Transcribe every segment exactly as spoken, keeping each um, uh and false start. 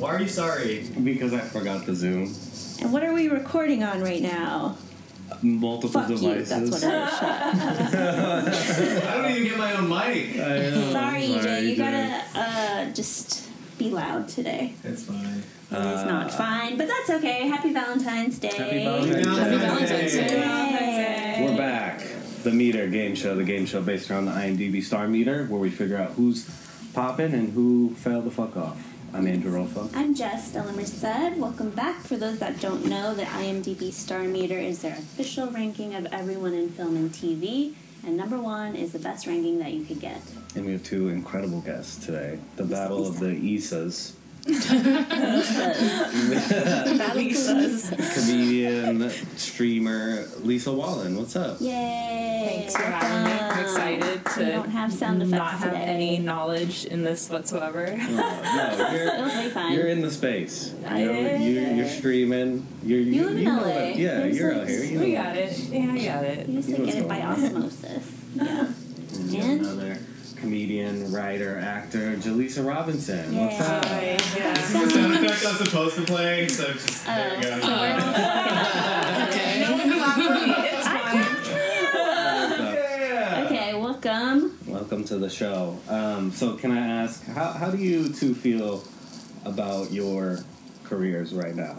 Why are you sorry? Because I forgot the Zoom. And what are we recording on right now? Multiple Fuck devices. you, that's what I shot. I don't even get my own mic. I know. Sorry, E J, Sorry, you Jay. gotta uh, just be loud today. It's fine. It is not fine, but that's okay. Happy Valentine's Day. Happy Valentine's Happy Day. Valentine's Day. Yay. We're back. The Meter game show, the game show based around the IMDb star meter, where we figure out who's popping and who fell the fuck off. I'm Andrew Rolfo. I'm Jess Stella Merced. Welcome back. For those that don't know, the IMDb Star Meter is their official ranking of everyone in film and T V, and number one is the best ranking that you could get. And we have two incredible guests today. The Battle of the Isas. Lisas. Comedian, streamer, Lisa Wallen. What's up? Yay! Thanks for having me. I'm Welcome. excited We to don't have sound effects not have today. any knowledge in this whatsoever. Oh, no, you're, It'll be fine. you're in the space. I You're, am. you're, you're streaming. You're, you, You live in know L A. what- Yeah, There's you're like- out here. You We know got it. Yeah, I got it. You just You know like what's get it by going on. osmosis. Yeah. And And? another comedian, writer, actor, Jaleesa Robinson. Yay. What's up? Hi, This is yeah. the sound effect I'm supposed to play, so just Oh, there you so go. we're all fucking No one clap for me. It's fine. Yeah. Okay, welcome. Welcome to the show. Um, so, can I ask, how, how do you two feel about your careers right now?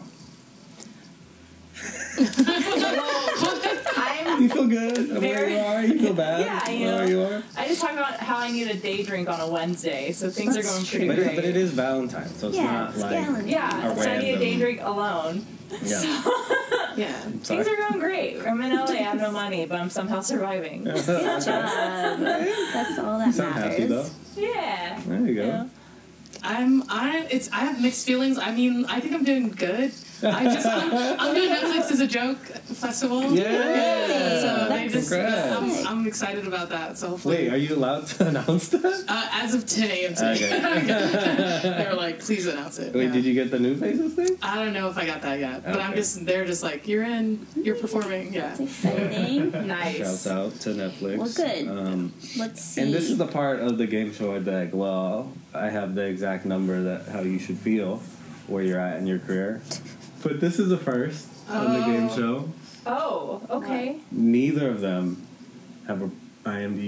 I'm, You feel good about where Very- you are? You feel bad Yeah, you where know. you are? I just talked about how I need a day drink on a Wednesday, so things That's are going pretty But, great. but it is Valentine's, so it's Yeah, not it's like... Valentine's. Yeah, A so I need a day random- drink alone. Yeah. Yeah. Sorry. Things are going great. I'm in L A, I have no money, but I'm somehow surviving. Good job. That's all that You sound matters. happy, though. Yeah. There you go. Yeah. I'm I it's I have mixed feelings. I mean, I think I'm doing good. I just I'm, I'm doing Netflix as a joke festival. Yeah. So they just Congrats. I'm, I'm excited about that. So hopefully, Wait, are you allowed to announce that? uh, as of today, I'm saying Okay. they were like, please announce it. Wait, Yeah. did you get the new faces thing? I don't know if I got that yet, but I'm Okay. just they're just like you're in, you're performing. Yeah. That's exciting. Nice. Shouts out to Netflix. Well, good. Um, Let's see. and this is the part of the game show I'd be like, well, I have the exact number that how you should feel where you're at in your career. But this is the first on the game Oh. show. Oh, okay. Neither of them have a IMDb.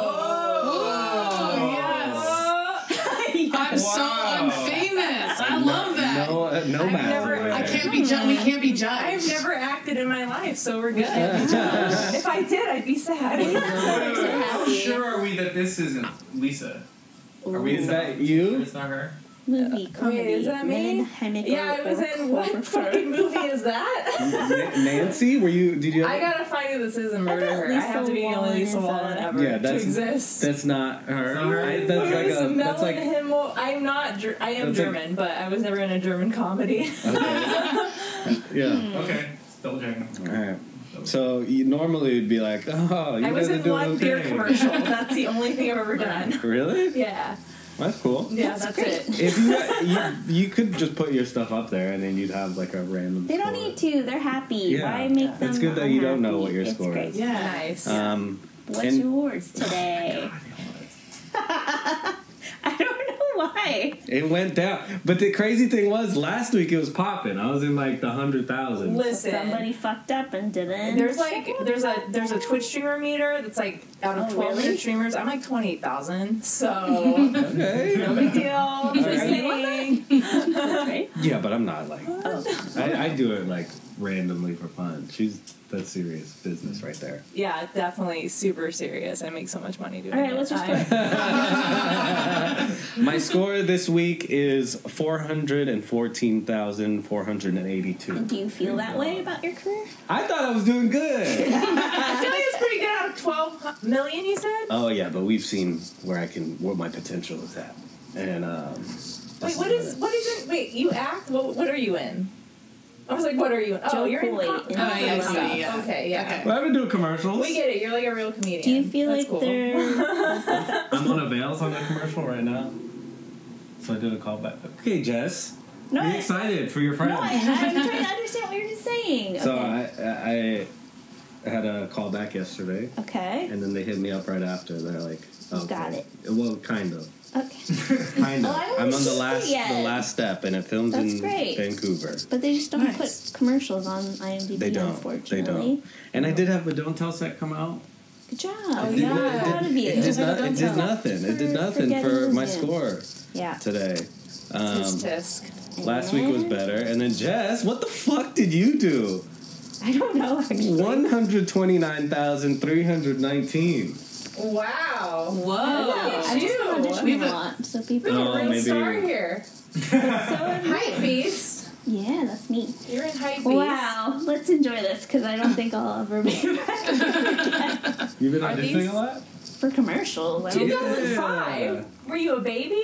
Oh yes. I'm so I'm famous. I love that. No, uh, no I've math. never- I can't be judged. We can't be judged. I've never acted in my life, so we're good. If I did, I'd be sad. How sure are we that this isn't Lisa? Are we? Is that you? It's not her. movie comedy. Wait, is that me? Chemical Yeah, I was in what or fucking movie is that? Na- Nancy? Were you? Did you? I gotta find who this is and murder thought her. I Lisa have to be the Wallen only Lisa is, uh, Wallen ever Yeah, that's to exist. That's not her. That's not her. I- that's like Where's a. That's like. Melon Himmel? I'm not. Ger- I am That's like- German, but I was never in a German comedy. Okay. Yeah. Okay, double checking. All right. So you normally it'd be like, oh, you I was guys are in doing one okay. beer commercial. That's the only thing I've ever done. Really? Yeah, That's cool. yeah, that's, it. If you, you you could just put your stuff up there and then you'd have like a random. They don't score. need to. They're happy. Yeah. Why make them It's good that you don't know unhappy? what your It's score great. is. Yeah, nice. Um, What's and- yours today? I don't know why. It went down, but the crazy thing was last week it was popping. I was in like the hundred thousand. Listen, Somebody fucked up and didn't. there's like there's a there's a Twitch streamer meter that's like out of Oh, twelve really? hundred streamers. I'm like twenty eight thousand, so Okay. no big deal. Just right. saying. That's right. Yeah, but I'm not like. Oh. I, I do it like randomly for fun. She's that's serious business right there. Yeah, definitely super serious. I make so much money doing All right, it. what's your I- score? My score this week is four hundred and fourteen thousand four hundred and eighty-two. Do you feel that way about your career? I thought I was doing good. I feel like it's pretty good out of twelve million. You said. Oh yeah, but we've seen where I can, where my potential is at, and um. Wait, what is what is it? Wait, you act? What what are you in? I was like, what are you in? Oh, Joe you're Cooley in. in Com- the oh, yeah, film. comedy, Yeah. Okay, yeah. Okay. Well, I've been doing commercials. We get it. You're like a real comedian. Do you feel That's like cool. they're... I'm on a Veils on the commercial right now, so I did a callback. Okay, Jess, No, be I- excited for your friend. No, I, I'm trying to understand what you're just saying. So Okay. I, I, had a call back yesterday, Okay. and then they hit me up right after. They're like, oh, Got okay. it. Well, kind of. Okay. Kind of. Oh, I haven't I'm on the seen it last yet. the last step, and it films That's in great. Vancouver. But they just don't Nice. put commercials on IMDb, They don't. unfortunately. They don't. And I did have a Don't Tell set come out. Good job. Oh, I'm yeah. really proud of you. It did, not, it Don't did tell. nothing. It did For- nothing for for getting my those in. score Yeah. today. Um, Tisk tisk. last week was better. And then Jess, what the fuck did you do? I don't know, actually. one hundred twenty-nine thousand three hundred nineteen. Wow. Whoa. I just been Ew. auditioning a lot, so people... Oh, Real maybe- star here. So am I. Hype beast. Yeah, that's me. You're in hype beast. Wow, let's enjoy this, because I don't think I'll ever be back again. You've been Are auditioning these- a lot? For commercials. I don't two know. thousand five. Were you a baby?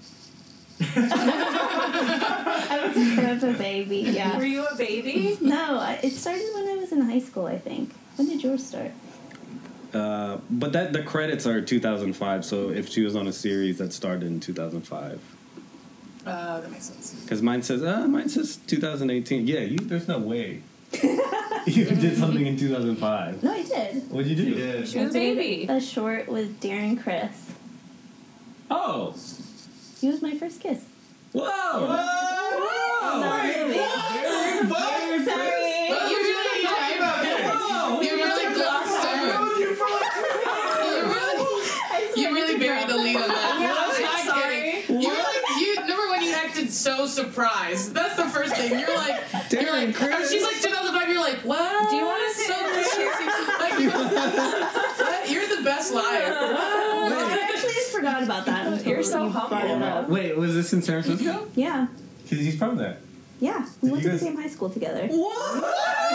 I was a bit of a baby, yeah. Were you a baby? No, I- it started when I was in high school, I think. When did yours start? Uh, but that the credits are two thousand five, so if she was on a series that started in two thousand five. Uh, that makes sense. Because mine says, uh, mine says two thousand eighteen. Yeah, you, there's no way. You did something in two thousand five. No, I did. What'd you do? You did. She was a I did baby. A short with Darren Criss. Oh! He was my first kiss. Whoa! Whoa! Not really. Sorry. You really, you really glossed over. You really, you really buried the lead on that. I'm not kidding. You really, you remember when you acted so surprised? That's the first thing. You're like, you're Darren like, Criss. she's like two thousand five. You're like, what? Do you want to sit So in this cheesy. Like, what? You're the best liar. I actually just forgot about that until You're so you brought it humble. up. Wait, was this in San Francisco? Yeah. Because he's from there. Yeah. We Did went you to the guys- same high school together. What?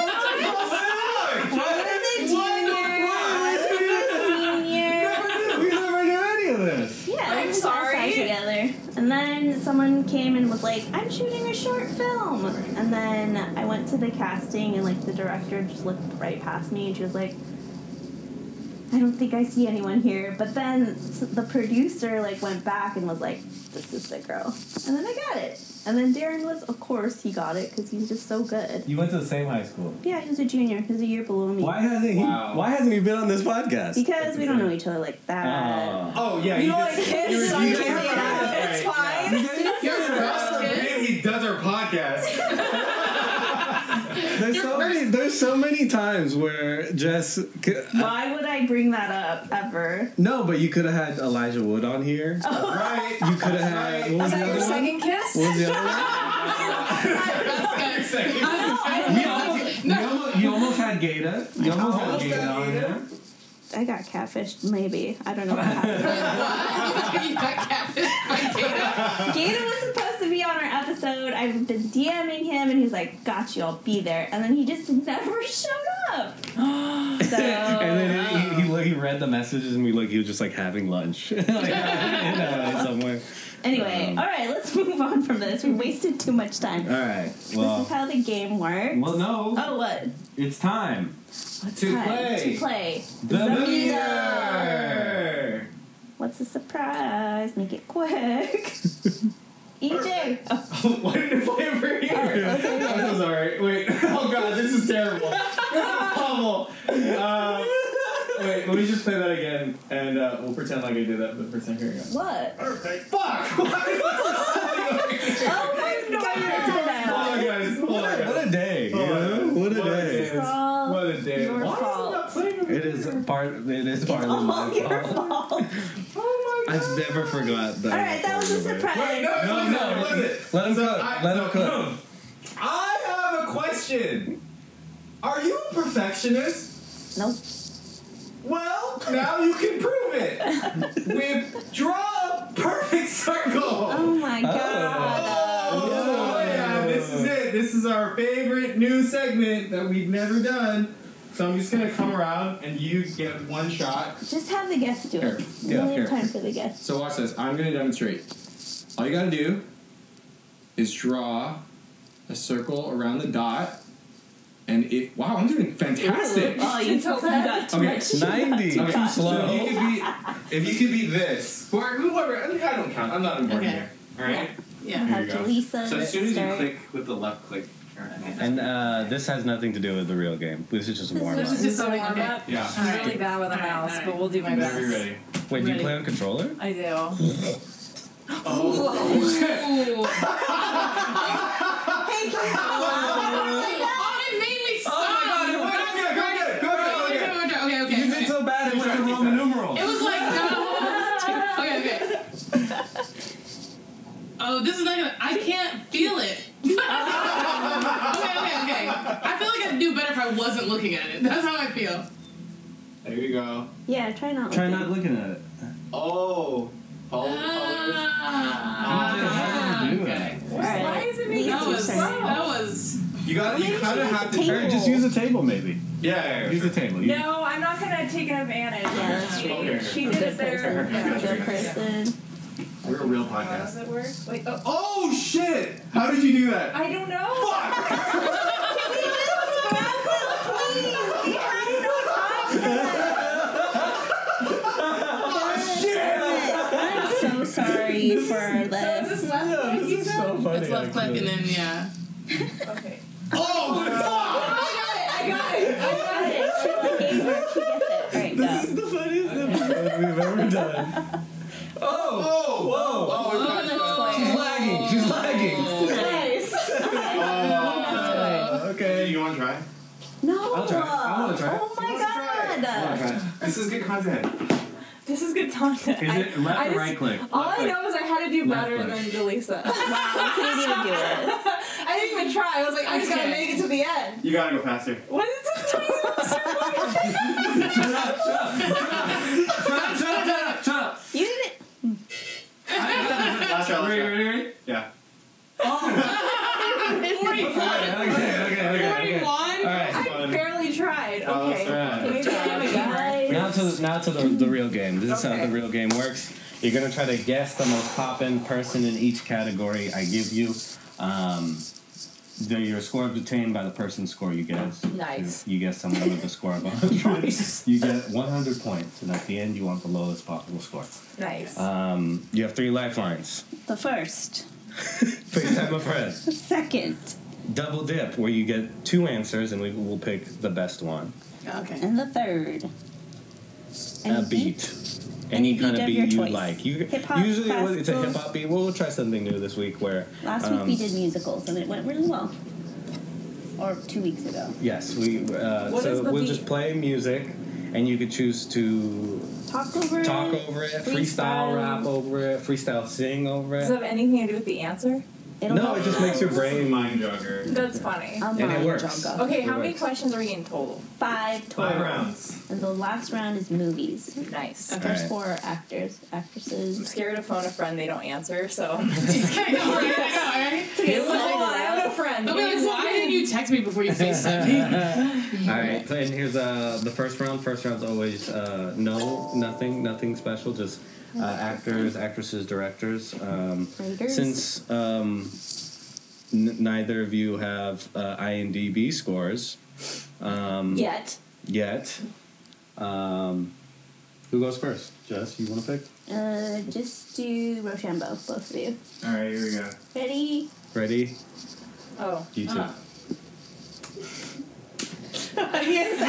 I was a junior. I was a senior. We never knew any of this. Yeah, I'm we went sorry. outside together. And then someone came and was like, I'm shooting a short film. And then I went to the casting and like the director just looked right past me and she was like, I don't think I see anyone here. But then s- the producer like went back and was like, this is the girl. And then I got it. And then Darren was, of course, he got it because he's just so good. You went to the same high school. Yeah, he was a junior. He was a year below me. Why hasn't he? Wow. Why hasn't he been on this podcast? Because we don't know each other like that. Oh. Oh yeah, You he like just- kiss you- on you- camera. yeah, It's yeah. fine. Your first Maybe kiss. he does our podcast. There's Your so first- many. There's so many times where Jess. c- Why would I bring that up ever? No, but you could have had Elijah Wood on here. Right. You could have had. What was Was the that other your one? second kiss? What was the other one? Best guy. You almost, you almost, you almost had Gata. You almost had Almost Gata had on Gata. here. I got catfished, maybe. I don't know what happened. What? You got catfished by Kata? Gator was supposed to be on our episode. I've been DMing him, and he's like, "Got you, I'll be there." And then he just never showed up. So And then he, he, he, he read the messages and we like he was just like having lunch, like, you know, somewhere. anyway, Um, all right, let's move on from this. We wasted too much time. All right. This Well. is how the game works. Well, no. Oh, what? It's time. What's To time? play. To play. The The meter. What's the surprise? Make it quick. E J. Oh, Why did it play over here? Oh, okay. I'm so sorry. Wait. Oh god, this is terrible. This is awful. Uh, wait, let me just play that again, and uh, we'll pretend like I did that for the first time. Here we go. what? Perfect. Fuck! Why Oh my god! Hold on, guys. Hold on, guys. What a day. Hold you on. know? What a What a day. day. All What a day. your Why is it fault. not playing over It is here? part. It is partly my all your fault. fault. Oh my god. I've never forgot that. All right, that was a surprise. Wait, no, No, no, no. no. What is it? Let him So cook. I- Let him so- cook. I have a question. Are you a perfectionist? Nope. Well, now you can prove it. With draw a perfect circle. Oh my god. Oh, yeah, this is it. This is our favorite new segment that we've never done. So I'm just gonna come around and you get one shot. Just have the guests do Here. it. We Yeah, only have here. time for the guests. So watch this. I'm gonna demonstrate. All you gotta do is draw a circle around the dot. And if wow, I'm doing fantastic. Oh, you, you got too Okay, much. ninety. Okay, Too so slow. if you could be, if you could be this, or whoever, I don't count. I'm not important Okay. here. All right. Yeah. Have Here you go. Jaleesa So as soon as you start. click with the left click And uh, this has nothing to do with the real game. This is just a warm This up. is just a Okay. warm up. Yeah. I'm really bad with a Alright, mouse, alright. but we'll do my best. Whenever you're ready. Wait, do you Ready. play on controller? I do. Oh. Ooh. Oh, it made me stop. Oh my God, go get it, go get it, go get it, go get it. Okay, okay, You okay. did so bad it went to Roman numerals. It was like, no. Okay, okay. Oh, this is not gonna. I can't feel it. okay, okay, okay. I feel like I'd do better if I wasn't looking at it. That's how I feel. There you go. Yeah, try not. Try looking. not looking at it. Oh. Follow the colors. Ah, How did you do okay. Alright. Why is it making These That two was turn. that was. You got. You kind of have to. Table. Alright, just use a table maybe. Yeah, yeah, yeah. Use a table. You- No, I'm not gonna take an advantage. Yeah, that's she, true. she Good did it there. person. Yeah. Good person. We're a real How does podcast. it work? Wait, oh, Oh shit! How did you do that? I don't know. I'm so sorry for So this. this left Yeah, click, this you is said? so funny. It's left click actually. and then yeah. Okay. Oh fuck! I got it. I got it. She's a gamer. She gets it. Alright, This go. is the funniest episode we've ever done. Oh! Oh! Whoa! Oh! we got She's lagging. She's lagging. Nice. Oh. Okay. You want to try? No. I'll try it. I wanna try it. Oh my Let's try it. god. This is good content. This is good content. Is it left I or just- right click? All Left I click. know is I had to do Left better click. than Delisa. Wow, I couldn't even do it. I didn't even try. I was like, I just gotta Okay. make it to the end. You gotta go faster. What is this tiny little circle? Shut up! Shut up! Shut up! Shut up! Shut up! You did it. Last try, last Ready? try. Ready? Ready? Yeah. forty-four. Okay. Okay. Okay. Okay. forty-one. All right. I barely tried. Oh, Okay. that's right. Maybe I'm a gamer. Now to the, now to the, the real game. This is Okay. how the real game works. You're gonna try to guess the most poppin' person in each category I give you. Um, the, your score is obtained by the person's score you guess. Nice. You, you guess someone with a score of one hundred. Nice. You get one hundred points, and at the end you want the lowest possible score. Nice. Um, you have three lifelines. The first. FaceTime a friend. Second. Double dip, where you get two answers, and we will pick the best one. Okay. And the third. A Any beat. Any Any kind beat of of your beat you choice. like. You Hip-hop, usually it's a classical. hip hop beat. We'll, we'll try something new this week. Where Last week um, we did musicals and it went really well. Or two weeks ago. Yes, we. Uh, What so is the we'll beat? just play music, and you could choose to Talk over talk it. over it, freestyle, freestyle. rap over it, freestyle sing over Does it it. have anything to do with the answer? It'll No, go- it just makes your brain. Mind jogger. That's funny. I'll And it mind works. jogger. Okay, It how many works. questions are we in total? Five total. Five rounds. And the last round is movies. Nice. The Okay. first Alright. four are actors, I'm actresses. scared to phone a friend they don't answer, so. Just kidding. I know, right? I know, right? Okay, hold on, I have no friend. They'll be like, why didn't you text me before you FaceTime me? All right, so, and here's uh, the first round. First round's always uh, no, nothing, nothing special. Just uh, actors, actresses, directors. Um, Writers. since um, n- neither of you have uh, IMDb scores um, Yet. yet, um, who goes first? Jess, you want to pick? Uh, just do Rochambeau, both of you. Alright, here we go. Ready? Ready? Oh. You two. Uh. Yes,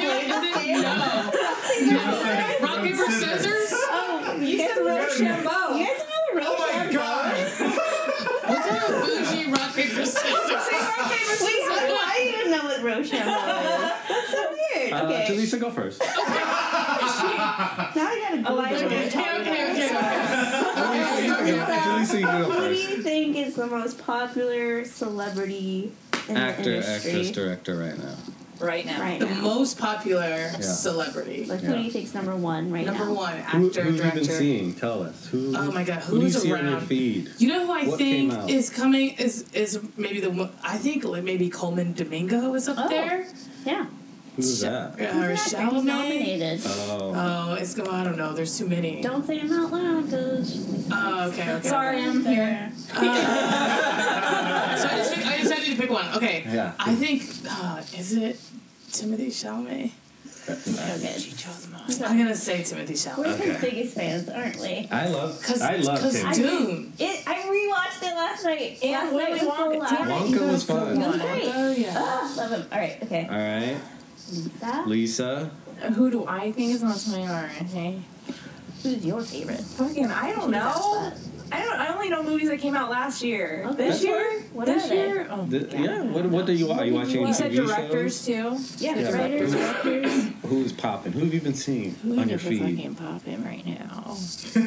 No. No. Rock, paper, scissors? Oh, You said Rochambeau. You guys know Oh my Rochambeau? god! What kind of bougie rock, paper, scissors? Wait, how do I even know what Rochambeau is? That's so weird. Uh, Okay. Jaleesa, go first. Now I gotta Google Elijah, it. Okay, okay, okay, okay. Okay, okay, okay. Jaleesa, you go Who do first. you think is the most popular celebrity in Actor, the industry actress, director, right now. Right now. right The now? most popular celebrity. Like, Yeah. who do you think's number one right Number now? one, Who, actor, who have you director. been seeing? Tell us. Who? Oh my God, Who do you who's see on your around? feed? You know who I What came think out? is coming is is maybe the one I think like maybe Coleman Domingo is up Oh. there. Yeah. Who's that? Uh, He's not- he's Chalamet. nominated. Oh. Oh, it's go. I don't know. There's too many. Don't say him out loud, cause Oh, okay, okay. Sorry, I'm here. Uh, so I just pick, I decided to pick one. Okay. Yeah. I think uh, is it Timothy Chalamet? Okay. She chose mine. I'm gonna say Timothy We're Chalamet. his Okay. biggest fans, aren't we? I love. Cause, I love cause him. Dune. It, I rewatched it last night. And last Willy night was Wonka. so loud. Damn it, Wonka you was guys fun. It was go great. Oh yeah. Ah, love him. All right, okay. All right, Lisa, Lisa. Who do I think is most funny? Okay. who's your favorite? Fucking, I don't know. I don't. I only know movies that came out last year. Okay. This year? What this are they? year? Oh, The- God. yeah. What What do you Are you watching? You T said V directors too. Yeah, Yeah, writers, directors. Who's popping? Who have you been seeing Who on your the feed? fucking popping right now?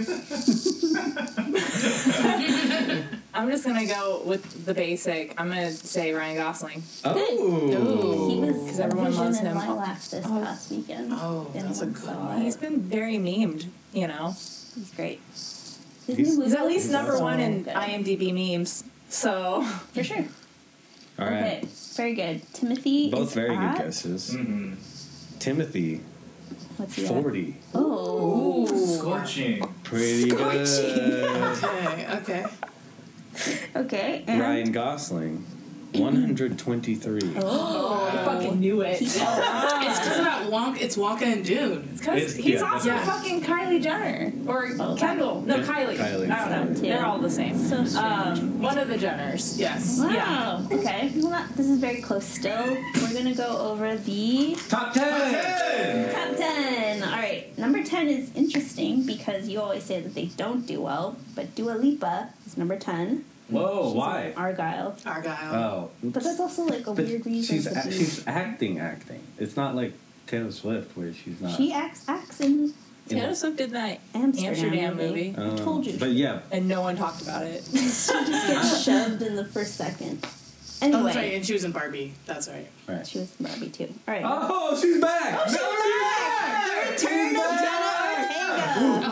I'm just gonna go with the basic. I'm gonna say Ryan Gosling. Oh. He was 'Cause everyone Vision loves in him. Lilacs this Oh. past weekend. Oh, And that's a one good saw one. it. He's been very memed, you know. He's great. His He's- new He's at movie least is number so one in good. IMDb memes. So For sure. All right. Okay, very good. Timothy Both is very at, good guesses. Mm-hmm. Timothy, What's he at? forty. Oh. Scorching. Pretty good. Okay. Okay. Okay. And Ryan Gosling, one hundred twenty-three. Oh. I fucking knew it. It's just about Wonka. It's Wonka and Dune. Because It's- he's yeah, also yeah. fucking Kylie Jenner. Or Oh, Kendall. No, Yeah, Kylie. Kylie. I don't know. So, They're yeah. all the same. So strange. Um, one of the Jenners. Yes. Wow. yeah. Okay. Well, that, this is very close still. We're going to go over the Top ten. top ten. All right. Number ten is interesting because you always say that they don't do well, but Dua Lipa is number ten. Whoa, She's why? in Argyle. Argyle. Oh, But that's also like a but weird reason she's to a- be. she's acting, acting. It's not like Taylor Swift where she's not. She acts acts in you know. Taylor Swift did that Amsterdam, Amsterdam movie. movie. I Um, told you. But yeah, And no one talked about it. She just gets shoved in the first second. Oh, Anyway, that's right. And she was in Barbie. That's right. right. she was in Barbie too. All right. Oh, she's back! She's back! The return of Jenna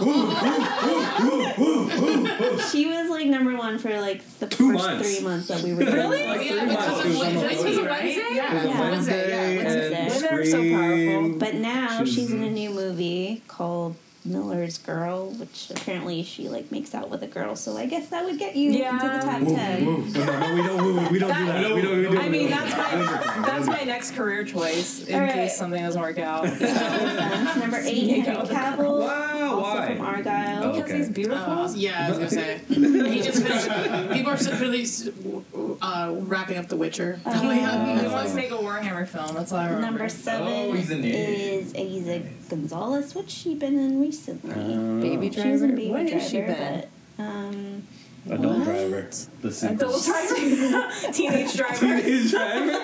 Ortega. She was like number one for like the Two first months. three months that we were Really? doing. Oh, Like yeah, three because months. of It was Wednesday, on This was a right? Wednesday? Yeah, It was Yeah. a Wednesday, yeah, Wednesday. and Women are so Scream. powerful. But now She's- she's in a new movie called Miller's Girl, which apparently she like makes out with a girl. So I guess that would get you Yeah. into the top Woo, ten. woo. No, no, we don't. woo, We don't do that. We don't. We don't I mean, do that's that. my that's my next career choice in All right. case something doesn't work out. Sense. Number eight, Henry Cavill, Wow, also why? from Argyle. Oh. Because Okay. he's beautiful. Uh, yeah, I was gonna say. He just finished. People are really uh, wrapping up The Witcher. Oh, Oh, yeah. He wants to make a Warhammer film. That's all I remember. Number seven Oh, he's in it. is Aiza Gonzalez, which she been in recently. Uh, Baby she was in Driver. Baby What Driver, has she been? but um, Adult What? driver. The sequel. Adult driver. Teenage driver. Teenage driver.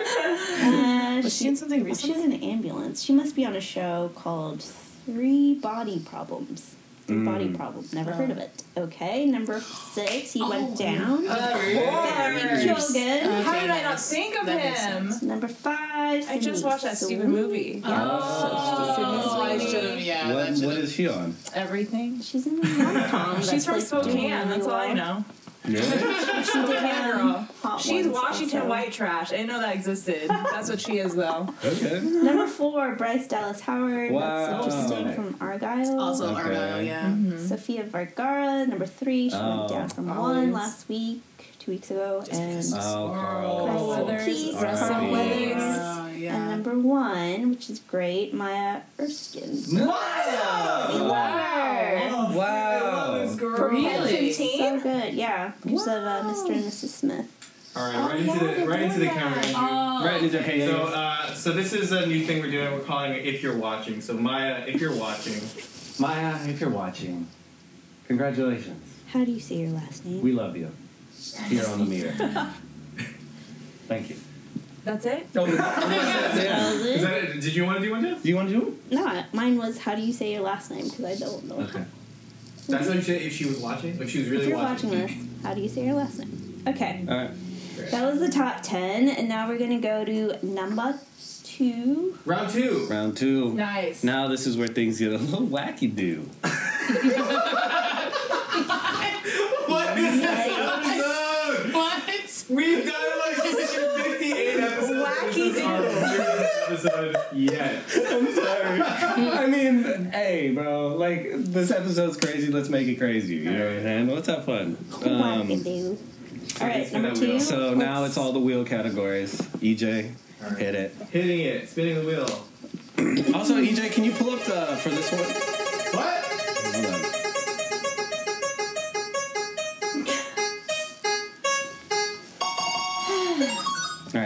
uh, Was she in something she recently? was in an ambulance. She must be on a show called Three Body Problems. Three Mm. Body Problems. Never heard of it. Okay, number six. He Oh, went down. Of Barry course. Keoghan. How did I not Yes, think of that makes him? sense. Number five. I just Sydney watched that stupid Sweeney. movie. Yeah, Oh, so Sydney I Sweeney. should have. Yeah, What, that what should've- is she on? Everything. She's in a rom-com. She's that's, from like, doing Spokane. really That's all I well. know. Really? She did Spokane um, girl. Hot She's Ones Washington also. white trash. I didn't know that existed. That's what she is, though. Okay. Number four, Bryce Dallas Howard. Wow. That's interesting from Argyle. Also Okay. Argyle, yeah. Mm-hmm. Sophia Vergara, number three. She Oh. went down from Always. one last week, two weeks ago, Just and because- Oh, Carl Carl. Weathers. Keys, R I P. Carl Weathers. Oh, and yeah. number one, which is great, Maya Erskine. We Wow. love her. Wow. For Really? So good, yeah. Because of uh, Mister and Missus Smith. All right, Oh, right into yeah, the they're right into the doing camera. that. Andrew. Oh. Right, it's okay. So, uh, so this is a new thing we're doing. We're calling it "If You're Watching." So, Maya, if you're watching, Maya, if you're watching, congratulations. How do you say your last name? We love you. Here on the meter. Thank you. That's it? Oh, yeah. That was is it? that it? Did you want to do one, Jeff? Do you want to do No, mine was how do you say your last name? Because I don't know. it? Okay. That's what you said. If she was watching, if she was really If you're watching. watching this, how do you say your last name? Okay, All right. that was the top ten, and now we're gonna go to number two. Round two. Round two. Nice. Now this is where things get a little wacky do. What is this episode? What? We've done like fifty-eight episodes. Wacky This is our weirdest episode yet. I'm sorry. I mean, hey, bro, like, this episode's crazy. Let's make it crazy. You know what I'm saying? Let's have fun. Um, Wackadoo. All right, spin number that wheel. two. so now Let's- it's all the wheel categories. E J, All right. hit it. Hitting it, spinning the wheel. Also, E J, can you pull up the, for this one? What? Hold on.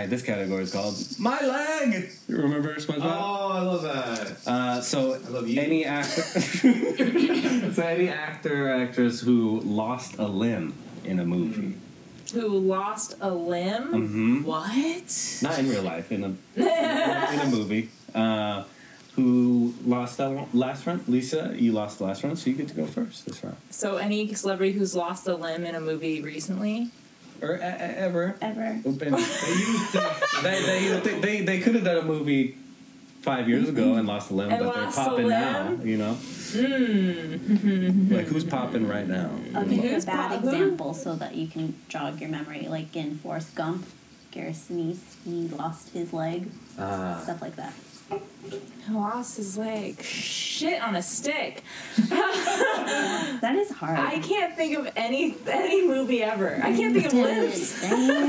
right, this category is called My Leg. You remember SpongeBob? Oh, I love that. Uh, so I love you. any actor, so any actor or actress who lost a limb in a movie, Who lost a limb? mm-hmm. What? not in real life, in a in a movie, uh, who lost that last round. Lisa, you lost the last round, so you get to go first this round, So any celebrity who's lost a limb in a movie recently? or a- a- ever. Ever. Been- they they they, they, they could have done a movie five years ago and lost a limb, And but they're lost a popping now. limb? You know, Mm. like who's popping right now? I'll give you a Who's bad po- who? example so that you can jog your memory. Like in Forrest Gump, Garrett Sinise, he lost his leg, Ah. stuff like that. Who lost his leg? Shit on a stick. That is hard. I can't think of any any movie ever. I can't think of limbs.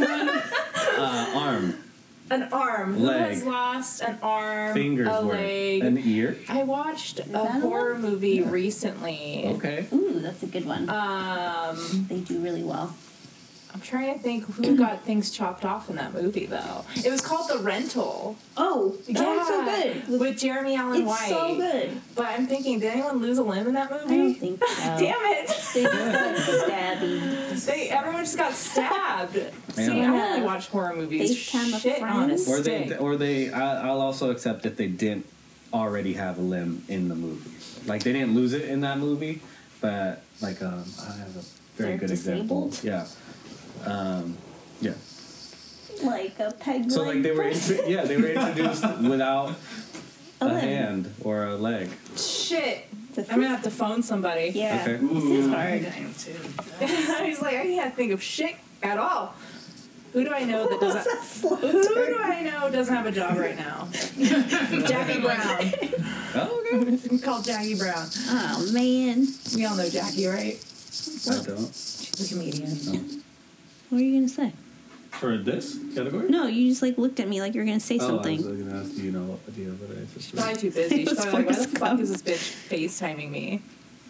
Uh, arm, An arm. Leg. Who has lost an arm? fingers, a were leg. an ear. I watched a that a horror one? movie recently. Okay. Ooh, that's a good one. Um, They do really well. I'm trying to think who got things chopped off in that movie though. It was called The Rental. Oh, that was so good. With Jeremy Allen It's White. so good. But I'm thinking, did anyone lose a limb in that movie? I don't think so. Damn it! They just got stabby. They everyone just got stabbed. See, Yeah. I only watch horror movies. FaceTime a Shit on a friend. Or they, stick. or they. I, I'll also accept if they didn't already have a limb in the movie. Like they didn't lose it in that movie, but like um, I have a very They're good example. disabled? Yeah. Um, yeah. Like a peg So leg like they were, person. intro- yeah, they were introduced without A a limb. hand or a leg. Shit. It's a I'm gonna have to phone somebody. Yeah. Okay. This is hard. I am too. I was like, I can't think of shit at all. Who do I know that What's doesn't? that slow Who turn? do I know doesn't have a job right now? Jackie Brown. Oh, okay. It's called Jackie Brown. Oh man. We all know Jackie, right? I don't. She's a comedian. What are you gonna say? For this category? No, you just like looked at me like you were gonna say Oh, something. I was going to ask, do you know what idea that I answered? She's probably too busy. She's It was probably like, why the Forrest fuck Gump. is this bitch FaceTiming me?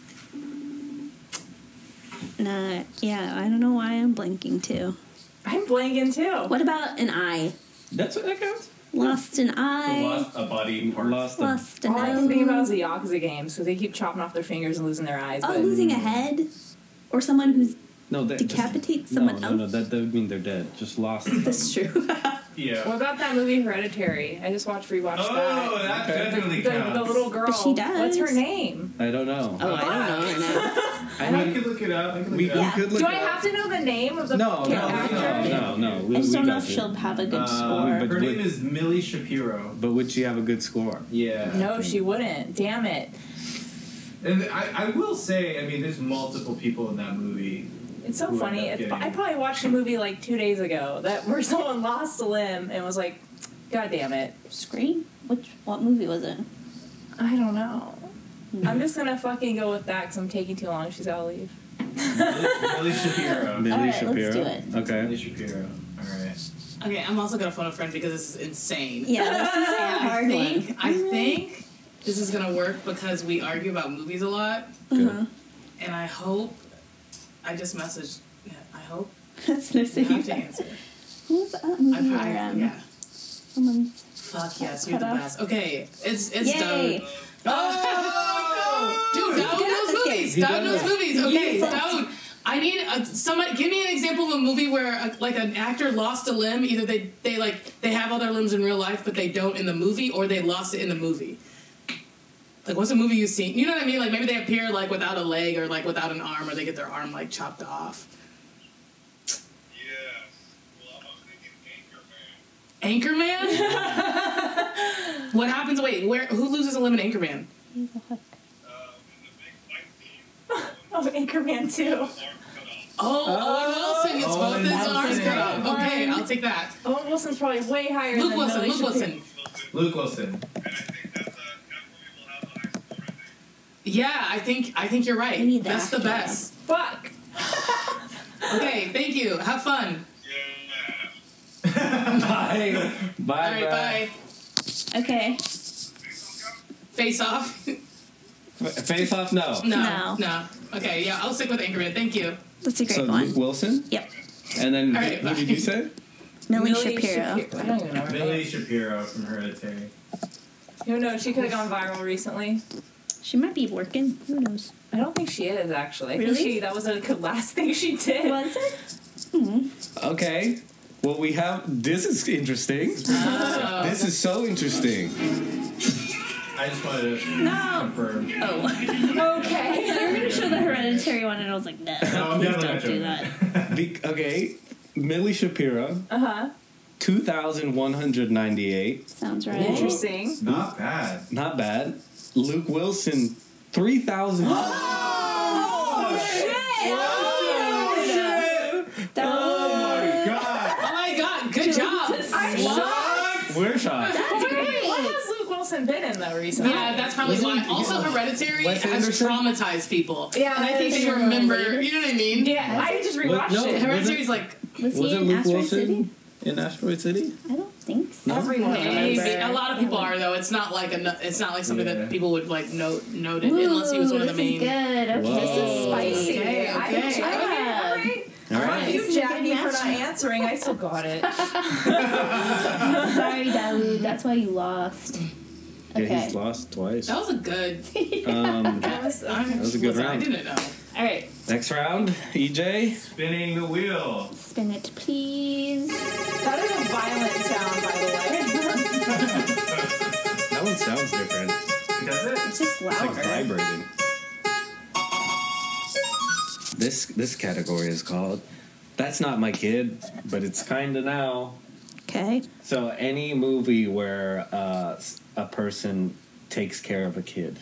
Nah, yeah, I don't know why I'm blanking too. I'm blanking too. What about an eye? That's what that counts? Lost an eye. Lost a body part. Lost a Lost a All I nose. can think about is the Yakuza games because they keep chopping off their fingers and losing their eyes. Oh, but losing a head, or someone who's No, that decapitates no, someone no, else. no, that, that would mean they're dead. Just lost. That's true. Yeah. what about that movie Hereditary? I just watched rewatched Oh, that. that definitely The, counts. the little girl. But she does. What's her name? I don't know. Oh, I don't know her now. I I mean, could look it up. I could look we, it we up. could look Do it I up. have to know the name of the No, no, actor? no, no, no. We, I just we don't know got if you. she'll have a good Uh, score. but- Her name is Millie Shapiro. But would she have a good score? Yeah. No, she wouldn't. Damn it. And I, I will say, I mean, there's multiple people in that movie. It's so Who funny. ended It's, up I getting- probably watched a movie like two days ago that where someone lost a limb and was like, God damn it. Scream? Which what movie was it? I don't know. I'm just gonna fucking go with that because I'm taking too long. She's gotta leave. Millie Shapiro. Millie All right, let's Shapiro. do it. Okay. Millie Shapiro. All right. Okay, I'm also gonna phone a friend because this is insane. Yeah, this is a I hard think one. I think this is gonna work because we argue about movies a lot, Uh-huh. and I hope I just messaged. Yeah, I hope That's no you have to secret. answer. Who's that I movie probably where um, yeah. someone's Fuck yes, you're the Cut off. best. Okay, it's it's Yay. Dode. Oh, dude, Dode good at knows this movies. game. Dode He knows does. movies. Okay, Yes. Dode. I need a, somebody. Give me an example of a movie where a, like an actor lost a limb. Either they they like they have all their limbs in real life, but they don't in the movie, or they lost it in the movie. Like, what's a movie you've seen? You know what I mean? Like, maybe they appear like without a leg or like without an arm, or they get their arm like chopped off. Yes. Well, I was thinking Anchorman. Anchorman. What happens? Wait, where? Who loses a limb in Anchorman? he's a hook. Uh, in the big fight scene. Oh, Anchorman too. Arm cut off. Oh, Owen Wilson gets Owen both his Wilson. arms cut off. Okay, I'll take that. Owen Wilson's probably way higher Luke than Wilson. Millie Luke Shapiro. Wilson. Luke Wilson. And I think that's, uh, that's where we will have the high score, I think. Yeah, I think I think you're right. We need the That's the actor. best. Fuck. Okay, thank you. Have fun. Yeah. Bye. Bye. All right, bye. Okay. Face off. Face off? No. No, No. no. Okay, yeah, I'll stick with Anchorman. Thank you. That's a great So one. Luke Wilson? Yep. And then All right, who bye. did you say? Millie, Millie Shapiro. I don't even know her Millie name. Shapiro from Hereditary. Who knows? She could have gone viral recently. She might be working. Who knows? I don't think she is actually. I Really? think she that was the last thing she did. Was it? Hmm. Okay. Well, we have. This is interesting. Oh. This is so interesting. I just wanted to No. confirm. Oh. Okay. So you're gonna show the Hereditary one, and I was like, no, No, I'm please definitely don't not do showing that. Be- okay. Millie Shapiro, Uh huh. two thousand one hundred ninety-eight. Sounds right. Interesting. Not bad. Not bad. Luke Wilson, three thousand. Oh shit! That Oh my god. Oh my god, good job. I'm shocked. We're shocked. That's What great. has Luke Wilson been in though recently? Yeah, that's probably Was why. it- Also, Hereditary Wes has Anderson? traumatized people. Yeah, and I think that's they true. remember. You know what I mean? Yeah, I just rewatched What- no, it. was Hereditary's like Was he Was it in Luke Asteroid Wilson City? in Asteroid City? I don't think so. Everyone maybe remembers. a lot of people are though. It's not like a. no- It's not like something Yeah. that people would like note noted unless he was one of the Ooh, main. This is good. Okay. Whoa. This is spicy. Okay, I okay. can check it. Yeah. All right. All right. You This is a jacked good me for match. not answering. I still got it. Sorry, Dawood. That's why you lost. Yeah, Okay. he's lost twice. That was a good. Um, That was, I, That was a good listen, round. I didn't know. All right. next round, E J. Spinning the wheel. Spin it, please. That is a violent sound, by the way. That one sounds different. Does it? It's just It's like louder. vibrating. This this category is called "That's Not My Kid," but it's kinda now. Okay. So any movie where uh, s- a person takes care of a kid,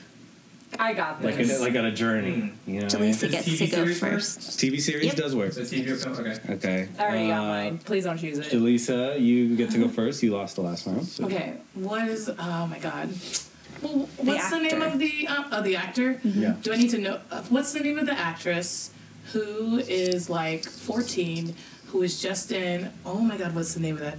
I got like this. a, like on a journey, you know. Jaleesa Is gets T V to go series first. T V series Yep. does work. The T V film? Okay. Okay. I already got Uh, mine. Please don't choose it. Jaleesa, you get to go first. You lost the last round. So. Okay, what is? Oh my god. Well, what's the, name actor. of the uh, of the actor? Yeah. Do I need to know? Uh, what's the name of the actress who is like fourteen, who is just in? Oh my god, what's the name of that?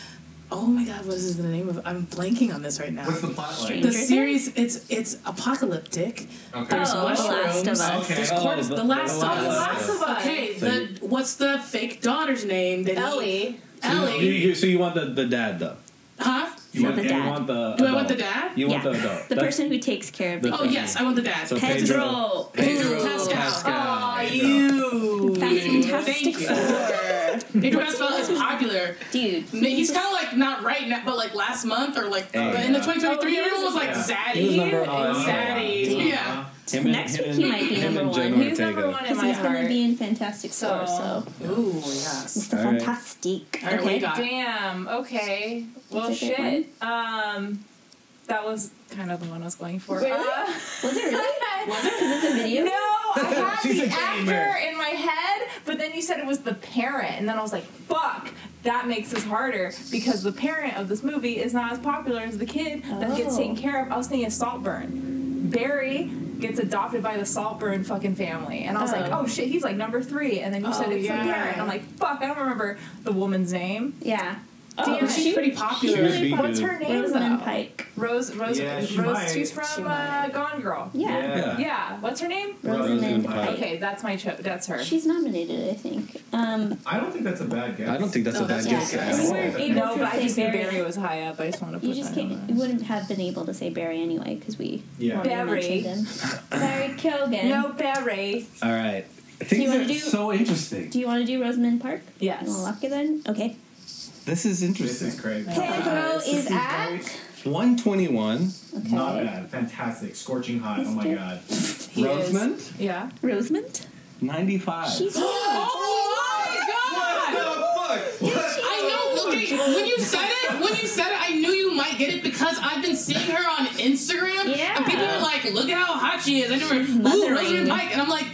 Oh my god, what is the name of? I'm blanking on this right now. What's the plot like? Stranger the Things? series? It's it's apocalyptic. Okay. There's Oh, The Last mushrooms. of Us. Okay. There's Oh, corpse, the- the, Last The of Oh, The Us. Last of Us. Okay, So the what's the fake daughter's name? That he- Ellie. So you, Ellie. you, so you want the, the dad though? Huh? You So want, the you dad. want the Do I adult. want the dad? You want Yeah. the adult. The That's- person who takes care of the- the Oh yes, I want the dad. So Pedro. Pedro Ooh. Pascal. Pascal. Aw, Pedro. you. Fantastic Thank you. Four. Pedro Pascal is popular. Dude. He's kind of like not right now, but like last month or like Hey. in the twenty twenty-three, Oh, he everyone was is- like yeah. He was zaddy number and one. zaddy. Damn. Yeah. Him and, Next him week and, he might be him number and one. Jenna He's number Ortega. one in Because my he's going to heart. be in Fantastic So- Four, so. Ooh yes. Mister All right. Fantastic. All right, what Okay. you got? Damn. Okay. Well, That's a good shit. Um, that was kind of the one I was going for. Really? Uh, Was it really? Was it? Because it's a video? No, I had She's the a gamer. actor in my head, but then you said it was the parent, and then I was like, fuck, that makes this harder because the parent of this movie is not as popular as the kid that gets Oh. taken care of. I was thinking Saltburn. Barry gets adopted by the Saltburn fucking family, and I was like, Oh. oh shit, he's like number three, and then you said Oh, it's yeah. the parent. And I'm like, fuck, I don't remember the woman's name. Yeah. Damn but it. she's pretty She popular. would be What's good. her name Rosamund though? Pike. Rose, Rose, Yeah, she Rose. might. She's from She uh, might. Gone Girl. Yeah. Yeah. Yeah, what's her name? Rosamund Rosamund Pike. Pike. Okay, that's my cho- that's her. She's nominated, I think. Um, I don't think that's a bad guess. I don't think that's No, a bad that's guess good. at you all. weren't able no, to but I say just knew Barry. Barry was high up. I just want to put You just that can't. on You wouldn't have been able to say Barry anyway because we Yeah. already Barry. mentioned him. Barry Keoghan. there. No, Barry. All right. you Things wanna are do- so interesting. Do you want to do Rosamund Park? Yes. You want to lock it then? Okay. This is This interesting. is crazy. Pedro this is is at. one twenty-one. Okay. Not bad. Fantastic. Scorching hot. Oh my Mister god. He Rosamund, is. Yeah. Rosamund? ninety-five. She's huge. Oh my god! I know. Okay, when you said it, when you said it, I knew you might get it because I've been seeing her on Instagram, Yeah. and people are like, "Look at how hot she is." I never, ooh, Mothering. Rosamund Pike, and I'm like,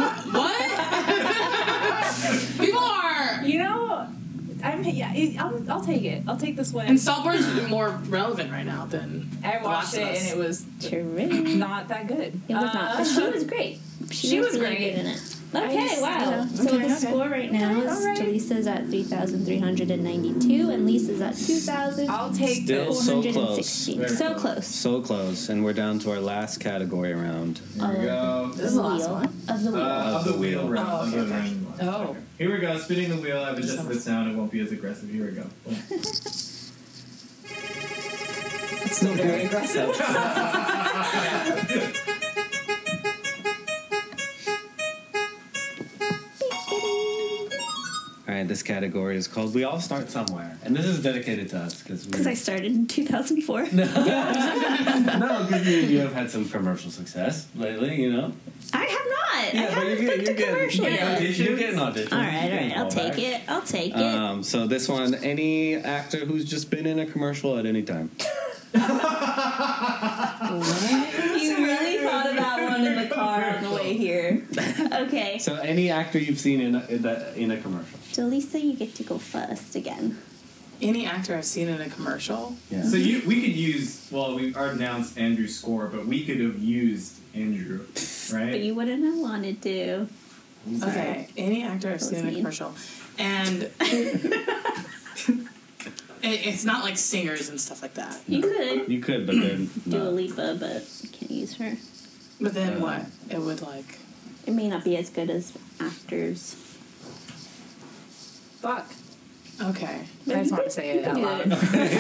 "What?" People are. You know, I'm yeah. it- I'll, I'll take it. I'll take this win. And Saltburn's more relevant right now than I The watched Last it of Us. and it was Terrific. not that good. It was not, but she was great. She, She was, was really great. good in it. I Okay, just- wow. yeah. So Okay, the okay. score right now is Alright. Jaleesa's at three thousand three hundred ninety-two and Lisa's at two thousand I'll take Still this. so four hundred close. sixteen. Very So close. close. So close, and we're down to our last category round. Here we go. This is the last Wheel one. of the wheel. Uh, of the wheel round. Oh, Of okay, the okay. round one. Oh. Here we go. Spinning the wheel. I've adjusted the sound. It won't be as aggressive. Here we go. Boom. It's still very aggressive. All right, this category is called "We All Start Somewhere," and this is dedicated to us because Because I started in two thousand four. no, because you, you have had some commercial success lately, you know. I have not. Yeah, I but haven't you're booked getting, a you're getting, commercial you're yet. getting, you're getting auditions. All right, You're all getting right. I'll take callbacks. it. I'll take it. Um, so this one, any actor who's just been in a commercial at any time. You really thought of that one in the car on the way here. Okay. So any actor you've seen in a, in a, in a commercial. Jaleesa, you get to go first again. Any actor I've seen in a commercial. Yeah. So you, we could use. Well, we already announced Andrew's score, but we could have used Andrew, right? But you wouldn't have wanted to. Okay, any actor I've That seen was in a mean. commercial. And it, it's not like singers and stuff like that. You could You could, but then do a no. Lipa, but you can't use her. But then Uh, what? It would like. It may not be as good as actors. Fuck. Okay. I just want to say it out loud.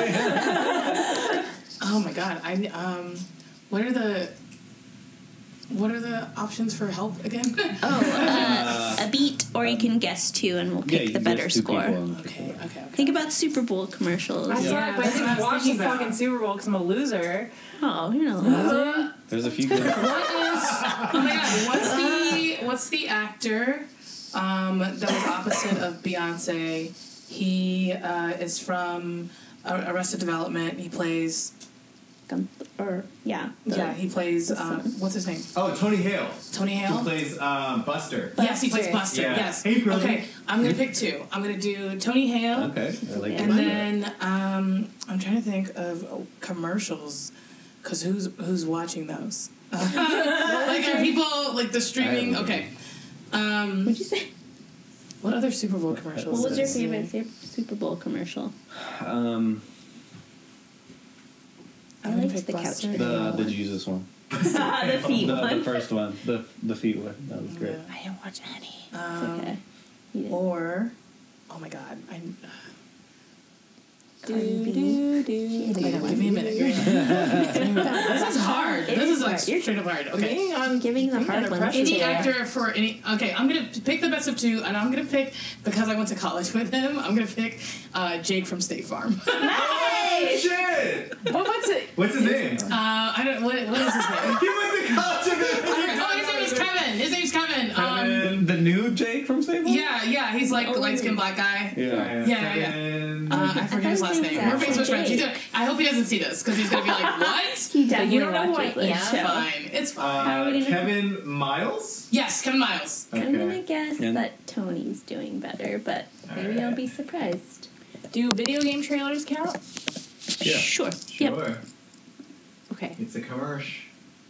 Oh my god. I um. What are the. What are the options for help again? Oh, uh, a beat, or you can guess two, and we'll Yeah, pick you the can better guess two score. people and- okay. Okay. Okay. Think about Super Bowl commercials. I Yeah, yeah, but I that's what I didn't was watch the thinking about. fucking Super Bowl because I'm a loser. Oh, you're not a loser. There's a few good. What is? Oh my god! What's the What's the actor um, that was opposite of Beyonce? He uh, is from uh, Arrested Development. He plays. Gun- or yeah, the- Yeah, he plays. the Um, son. what's his name? Oh, Tony Hale. Tony He Hale. plays um, Buster. Yes, he plays Buster. Buster. Yeah. Yes. Hey, brother. Okay, I'm gonna pick two. I'm gonna do Tony Hale. Okay, I like Yeah. And that. then um, I'm trying to think of oh, commercials, cause who's who's watching those? Like are people like the streaming? I don't know. Okay. Um, What'd you say? what other Super Bowl commercials? What was your is- favorite Su- Super Bowl commercial? Um, I'm I gonna liked pick the couch Buster. the the Jesus one, Ah, the feet the, one. the first one, the the feet one. That was great. Yeah. I didn't watch any. It's Um, okay. You didn't. Or, oh my God, I. Cardi B. Oh my God, give me a minute. Give me a minute. This is hard. It This is is like hard. You're- straight up hard. Okay. Being on Giving the You're hard under ones pressure Any today. actor for any. Okay, I'm gonna pick the best of two, and I'm gonna pick because I went to college with him. I'm gonna pick uh, Jake from State Farm. uh, Oh, shit! What what's it? What's his name? I don't. What, what is his name? He went to college with him. Oh, his name is Kevin. His name's Kevin. Um, Kevin. The new Jake from State Farm? yeah, yeah. He's like Oh. light skinned black guy. Yeah. Yeah, yeah, yeah. Kevin. Uh, I forget his thought last his name. name We're was Facebook friends. He's Jake. gonna, I hope he doesn't see this because he's gonna be like, "What?" He definitely You don't know who I watches this am? show. Fine. It's fine. Uh, How are we gonna- Kevin Miles? Yes, Kevin Miles. I'm gonna Okay. guess And- that Tony's doing better, but maybe I'll Alright. be surprised. Do video game trailers count? Yeah. Sure. Sure. Yep. Okay. It's a commercial.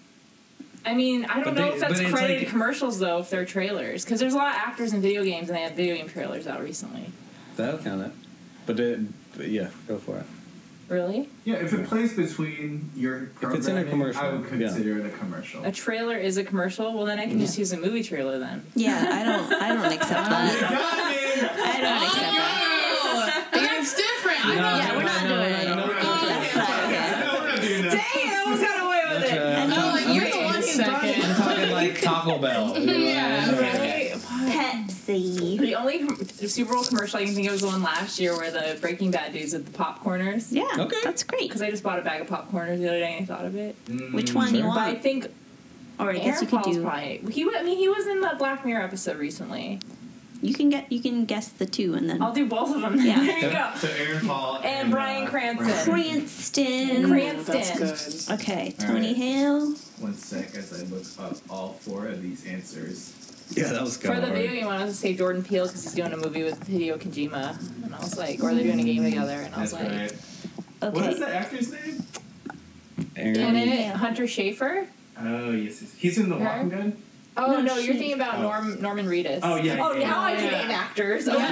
I mean, I don't But know they- if that's but it's credited like- commercials though, if they're trailers, because there's a lot of actors in video games and they have video game trailers out recently. That'll count it. But, it, but yeah, go for it. Really? Yeah, if it plays between your programming, it's in a commercial, I would yeah. consider it a commercial. A trailer is a commercial. Well, then I can just use a movie trailer then. Yeah, I don't. I don't accept You that. got me! I don't accept that. Oh, that's different. I No, know. Yeah, we're not no, no, doing no, it. no, no, no, Oh, no. okay, That's not okay. No, we're not doing that. Dang, I almost got away with it. Uh, And Oh, like you're the Wait one a who brought it. I'm talking like Taco Bell. you know? Yeah, okay. Pepsi. The only com- Super Bowl commercial I can think of was the one last year where the Breaking Bad dudes with the popcorners. Yeah, Okay. that's great. Because I just bought a bag of popcorners the other day and I thought of it. Which one you sure. But I want? think Or I guess Aaron you could Paul's do. probably. He, wa- I mean, he was in the Black Mirror episode recently. You can get. You can guess the two, and then I'll do both of them. Yeah. There you go. So Aaron Paul And Bryan uh, Cranston. Cranston. Cranston. That's good. Okay, All Tony right. Hale. One sec as I look up all four of these answers. Yeah, that was For kind the of video hard. game, I wanted to say Jordan Peele because he's doing a movie with Hideo Kojima, and I was like, or they're doing a game together, and I was That's like, right. Okay. What is the actor's name? Aaron. in it, Yeah. Hunter Schafer. Oh, yes. yes. He's in The Her? Walking Dead? Oh No, no, you're she- thinking about Oh. Norm Norman Reedus. Oh, yeah, Oh, yeah, now I can yeah. name actors. Okay.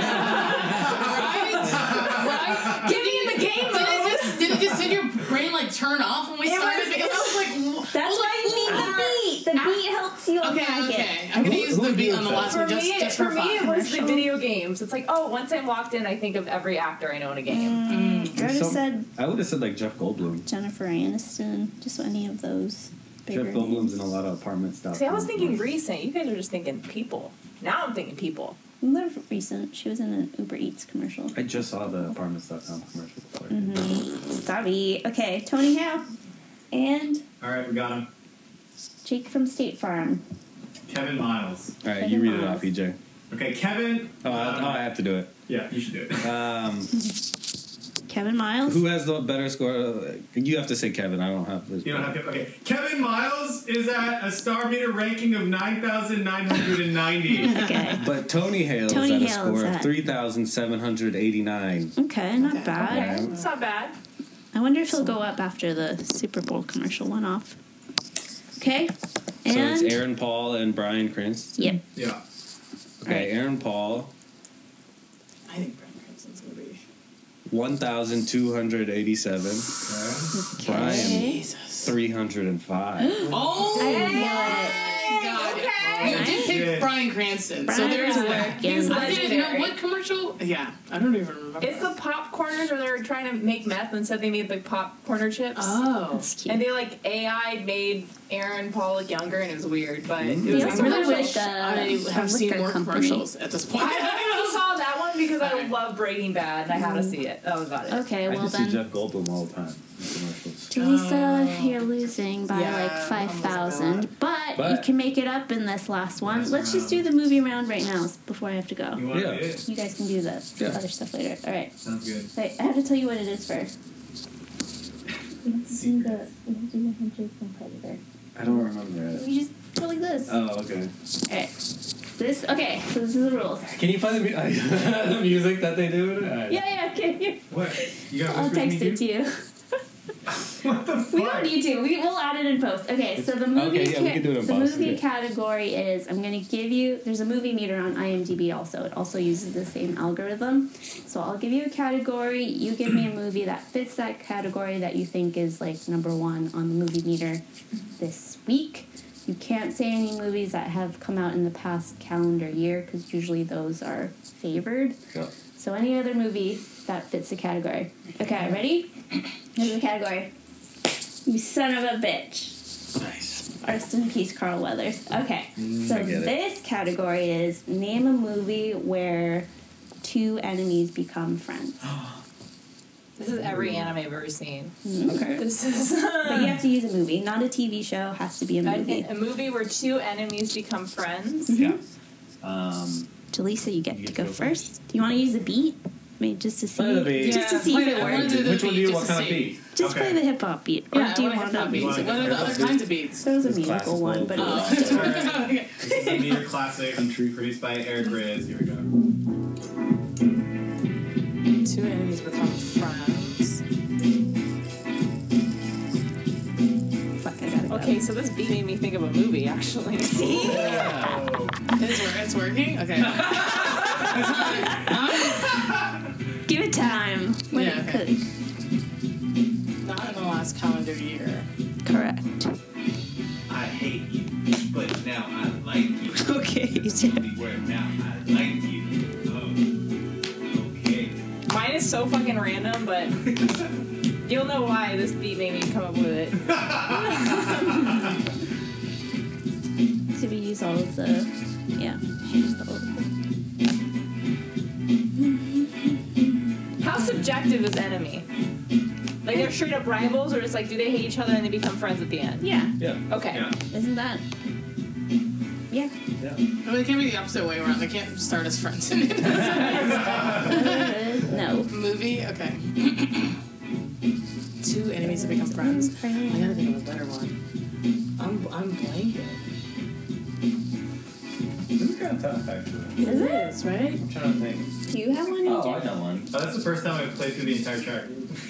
Right? Get me in the game Did it mode. just did it just did your brain like turn off when we It started? was- Because I was like, wh- That's I was why like, you need the beat. The beat helps you Okay, unlock okay. it. I'm gonna Who- use who the would be movie on the last For one just, me, just for for me, it fun. was the video games. It's like, oh, once I'm locked in, I think of every actor I know in a game. Mm, I would have Some- said I would have said like Jeff Goldblum. Jennifer Aniston, just any of those bigger Jeff Goldblum's names. in a lot of apartment stuff. See, I was thinking recent. You guys are just thinking people. Now I'm thinking people. They're recent. She was in an Uber Eats commercial. I just saw the apartment stuff commercial. Sorry. Mm-hmm. Sorry. Okay, Tony Hale. And All right, we got him. Jake from State Farm. Kevin Miles. All right, Kevin you read it Miles. off, E J. Okay, Kevin. Oh, I, um, oh, I have to do it. Yeah, you should do it. Um, Kevin Miles. who has the better score? You have to say Kevin. I don't have this. You don't have to. Okay, Kevin Miles is at a star meter ranking of nine thousand nine hundred ninety. Okay. But Tony Hale's Tony at a Hale's score at- of three thousand seven hundred eighty-nine. Okay, not Okay. bad. Okay, it's not bad. I wonder if he'll go up after the Super Bowl commercial went off. Okay. And So it's Aaron Paul and Bryan Cranston. Yep. Yeah. Okay, Aaron Paul, I think Bryan Cranston's gonna be. one thousand two hundred eighty-seven. Okay. Brian, Jesus. three hundred five. Oh I didn't my know God! Okay. You did pick Yeah. Bryan Cranston, so Brian there's is that. working. He's I didn't know legendary. what commercial. Yeah, I don't even remember. It's the popcorners where they were trying to make meth and said they made like popcorner chips. Oh. That's cute. And they like A I made Aaron Paul look younger, and it was weird, but it He was also I really worked wish with, uh, I a have seen liquor more company. commercials at this point. I only saw that one because I love Breaking Bad and I had to see it. That was about it. Okay, I well just see then, Jeff Goldblum all the time in commercials. Jaleesa, Oh. you're losing by Yeah, like five thousand, but, But- you can make it up in this last one. Last Let's just round. do the movie round right now before I have to go. You want to Yeah. do it? You guys can do the Yeah. other stuff later. All right. Sounds good. Wait, I have to tell you what it is first. We have to do the, we have to do the Hunter from Predator. I don't remember it. We just go like this. Oh, okay. Alright. This, okay, so this is the rules. Can you play the, mu- the music that they do? Yeah, yeah, okay, here. What? You got I'll Whisper text Me it to too? you. What the fuck? We don't need to. We, we'll add it in post. Okay, so the movie, Okay, yeah, we ca- can do it in the post, movie okay. category is, I'm going to give you, there's a movie meter on IMDb also. It also uses the same algorithm. So I'll give you a category. You give me a movie that fits that category that you think is like number one on the movie meter this week. You can't say any movies that have come out in the past calendar year because usually those are favored. Yeah. So any other movie that fits the category. Okay, ready? Here's the category. You son of a bitch. Nice. Rest in peace, Carl Weathers. Okay, so I get it. this category is name a movie where two enemies become friends. This is every anime I've ever seen. Okay. This is But you have to use a movie, not a T V show. Has to be a movie. a, a movie where two enemies become friends. Yeah. Um, Jaleesa, you get You to get go to go first. Do you want to use a beat? I mean, just to see, Play the beat. just to Yeah, see play if it the- I wanna works. do the which one do beat you? just What to kind of see. beat? Just Okay. play the hip hop beat, or Yeah, do you I want hip-hop a beats. musical? What are the other kinds of beats? There was a It's musical classical, one, but it Oh. was Okay. This is the meter classic produced by Eric Riz. Here we go. Two enemies become friends. fuck. I gotta go. Okay, so this beat made me think of a movie, actually. See? Oh. It's, wor- it's working? Okay. Give it time. Let Yeah, it okay. cook. Not in the last calendar year. Correct. I hate you, but now I like you. Okay, Where now I like you. Oh, okay. Mine is so fucking random, but you'll know why this beat made me come up with it. So we use all of the, yeah. use all of the- How subjective is enemy? Like they're straight up rivals, or just like do they hate each other and they become friends at the end? Yeah, Yeah. Okay. Yeah. isn't that? Yeah. Yeah. I mean, it can't be the opposite way around. They can't start as friends in it. No. Movie? Okay. Two enemies that become friends. I gotta think of a better one. I'm, I'm blanking. This is kind of tough, actually. It is, right? I'm trying to think. Do you have one? Oh, I got one. Oh, that's the first time I've played through the entire track.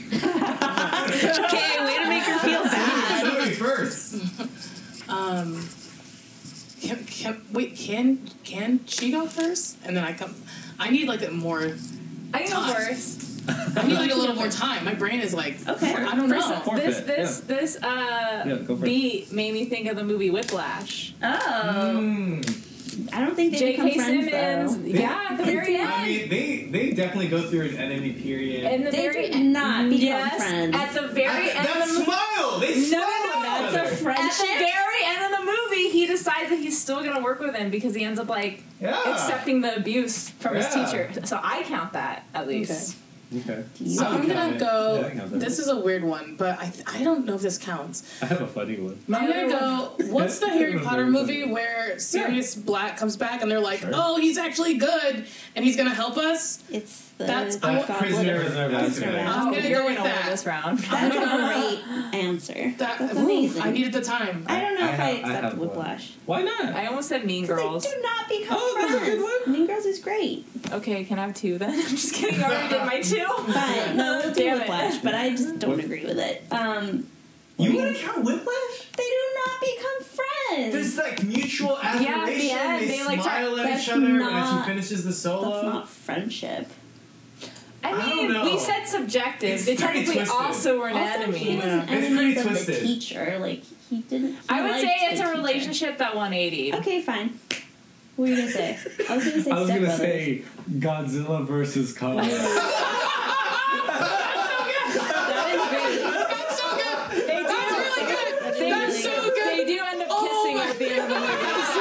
Okay, way to make her feel bad. Show me first. Um, can, can, wait, can, can she go first? And then I come, I need like a more, I can go Time. first. I need like a little more time. My brain is like, Okay. I don't know. Forfeit, This this this uh Yeah, go for it. beat made me think of the movie Whiplash. Oh. Mm. I don't think they J become K. friends Simmons. though. Yeah, at the They very do. end. I mean, they they definitely go through an enemy period. In the They very do not become yes, friends. at the very I- end that of the movie. smile. They No, smile no, at That's each a other. friendship. At the very end of the movie, he decides that he's still gonna work with him because he ends up like Yeah. accepting the abuse from his Yeah. teacher. So I count that at least. Okay. So I'm gonna go. Yeah, I got that. This is a weird one, but I I don't know if this counts. I have a funny one. My I'm other gonna go. What's the Harry Potter movie where Sirius Black comes back and they're like, Sure. "Oh, he's actually good and he's gonna help us"? It's the That's- I Goblet want- Prisoner of- of Prisoner of Azkaban. Azkaban. I'm Oh, gonna you're go with gonna win that. this round. That's a great answer. That, That's ooh, amazing. I needed the time. I don't know I if have- I I accept have one. Whiplash. Why not? I almost said Mean Girls. They do not become Oh, that's a friends. good Mean Girls is great. Okay, can I have two then? I'm just kidding. I already did my two. But no, we'll do Damn it. Whiplash, but I just don't What? agree with it. Um, You want to count Whiplash? they do not become friends. There's like mutual admiration. Yeah, at the end, they, they, like, smile start- at that's each other as not- he finishes the That's solo. not friendship. I I mean, don't know. we said subjective. It's they pretty technically twisted. also were an Also, enemy. he was Yeah. an It's enemy pretty of the twisted. teacher. Like he didn't. He I would liked say it's the a teacher. relationship that one eighty. Okay, fine. What were you gonna say? I was gonna say. I was Step gonna Brothers. say Godzilla versus Kong. That is great. That's so good. They do. That's really good. They, That's they- so good. They do end up Oh kissing my at the end of the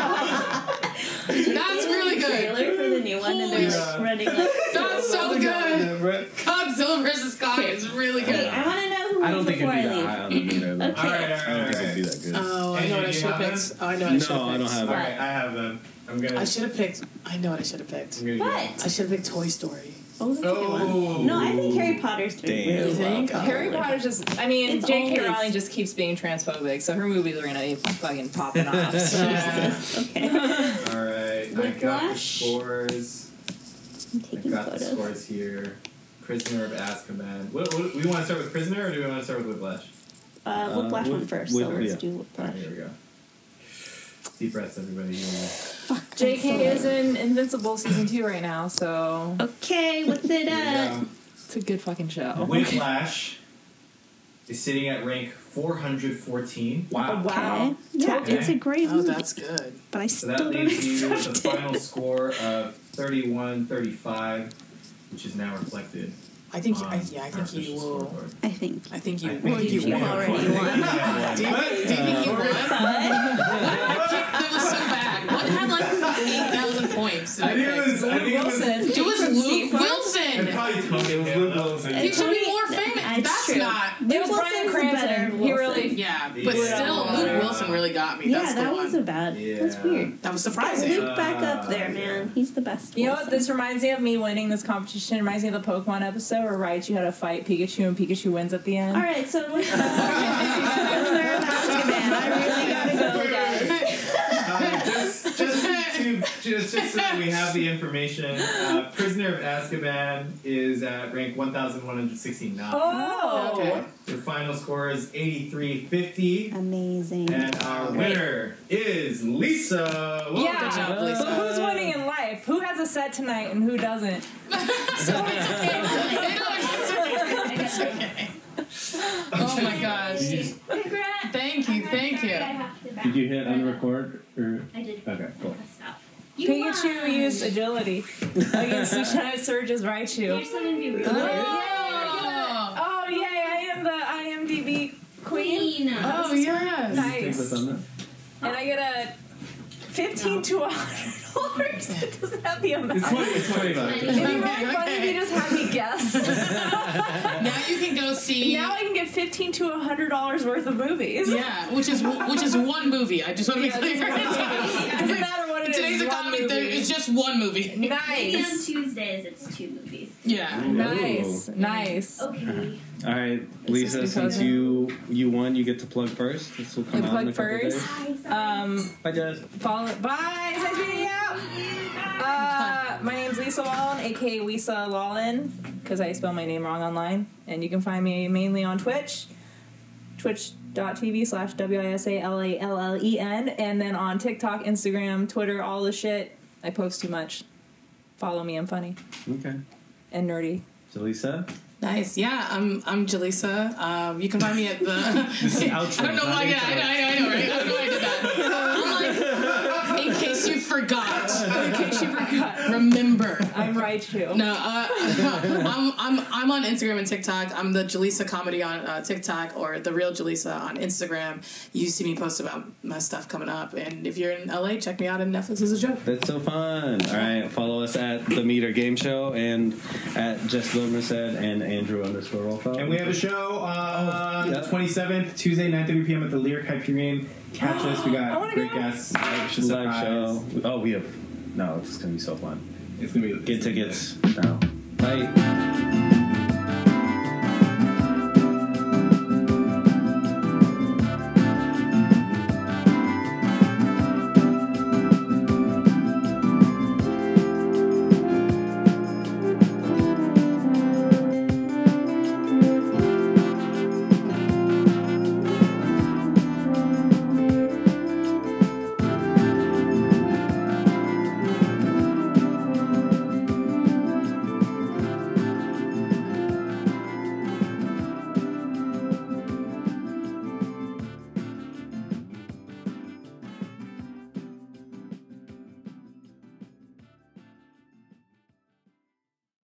movie. That's really good. Trailer for the new one, and they're Yeah. like running like. That's so good. Yeah, Godzilla versus Kong is really Wait, good. I want to know who I wins don't think it'd before be I that leave. high on the meter. Though. Okay. All right, all right, I don't all think it'd right. be that good. Oh, I Andrew, know what I do you should have have picked. them? Oh, I know what I should No, have I picked. don't have All it. right, I have them. I'm gonna. I should have picked. I know what I should have picked. I'm gonna do What? I should have picked Toy Story. Oh, that's a good one. Oh. No, I think Harry Potter's doing Damn. really You think? well. Harry Potter's just, I mean, It's J K. always- Rowling just keeps being transphobic, so her movies are gonna be fucking popping off. So. Jesus. Okay. All right, I got the Whiplash. scores. I'm I taking got the photos. scores here. Prisoner of Azkaban. What, what, we want to start with Prisoner, or do we want to start with Whiplash? Uh, Whiplash Uh, one Whip- first, Whip- so let's yeah. do All Whiplash. right, here we go. Deep breaths, everybody. Fuck. J I'm K so is in Invincible season two right now, so Okay, what's it Here at? we go. it's a good fucking show. Whiplash is sitting at rank four hundred fourteen. Wow. Okay. Yeah, Okay. it's a great Oh, movie, that's good. but I So still that don't leaves you with a accept final it. score of thirty-one thirty-five, which is now reflected. I think. on I, yeah, I our think you official will. scoreboard. I think. I think you. I I think think you you won. won. already Do you, won. do you think you won? That was so bad. What had like eight thousand points? I think it was. I think it was. Wilson. It was From Luke Steve Fox. Wilson. It's probably Tony It was Hale, Luke though. Wilson. He should be Tony- more famous. It's That's true. not. It was Wilson's Bryan better Cranston. than He Wilson. really. Yeah, Yeah. but still, Luke Wilson really got me. Yeah, That's the that one. wasn't bad. That's Yeah. weird. That was Get surprising. Luke back up Uh, there, man. He's the best. You know what? Wilson. This reminds me of me winning this competition. It reminds me of the Pokemon episode where Raichu had to fight Pikachu and Pikachu wins at the end. All right, so what's Prisoner of Azkaban? I really gotta go, guys. Uh, just, just, to, just, just so that we have the information, uh, Prisoner of Azkaban is at rank one thousand one hundred sixty-nine. Oh! Okay. The final score is eighty-three fifty. Amazing. And our winner is Lisa. Well, Yeah, Good job, Lisa. but who's winning in life? Who has a set tonight and who doesn't? So it's okay. It's okay. Oh my gosh. Congrats. Thank you, thank you. Did you hit unrecord or? I did. Okay, cool. Stop. Pikachu used agility against Lieutenant Surge's Raichu. Here's something to read. Oh, Oh, yay, I am the I M D B queen. Queen. oh yes. Take Nice. the thumbnail. And I get a fifteen to a hundred dollars. It doesn't have the amount. It's twenty, it's twenty bucks. It'd be really Okay, funny if you just had me guess. Now you can go see. Now I can get fifteen to a hundred dollars worth of movies. Yeah, which is which is one movie. I just want to be Yeah, clear. it doesn't matter what it is. Today's one economy, there, movie. it's just one movie. Maybe on Nice. Tuesdays it's two movies. Yeah. Nice. Nice. Okay. All right, Lisa. because Since of- you you won, you get to plug first. This will come I out in a plug couple first? days. Um, Bye, Jess. follow. Bye. It's nice meeting you. Uh, my name's Lisa Lawlin, aka Lisa Lawlin, because I spell my name wrong online. And you can find me mainly on Twitch, twitch.tv slash W I S A L A L L E N, and then on TikTok, Instagram, Twitter, all the shit. I post too much. Follow me, I'm funny Okay. and nerdy. So, Lisa. Nice. Yeah, I'm I'm Jaleesa. Um, you can find me at the. This is outro, I don't know not why. Yeah, I intro. know, I know, I know, right? I don't know why I did that. I'm like, in case you forgot. forgot. In case you forgot, Remember. I'm Raichu. No, uh, I'm I'm I'm on Instagram and TikTok. I'm the Jaleesa Comedy on uh, TikTok or the Real Jaleesa on Instagram. You see me post about my stuff coming up, and if you're in L A, check me out on Netflix is a Joke. That's so fun. All right, follow us at the Meter Game Show and at Jessica Merced and Andrew underscore Rolfo. And we have a show on Oh, yeah. the twenty-seventh, Tuesday, nine thirty p.m. at the Lyric Hyperion. Catch us. We I got wanna great go. guests. live show. Oh, we have. No, it's gonna be so fun. It's gonna be Get tickets now. Bye.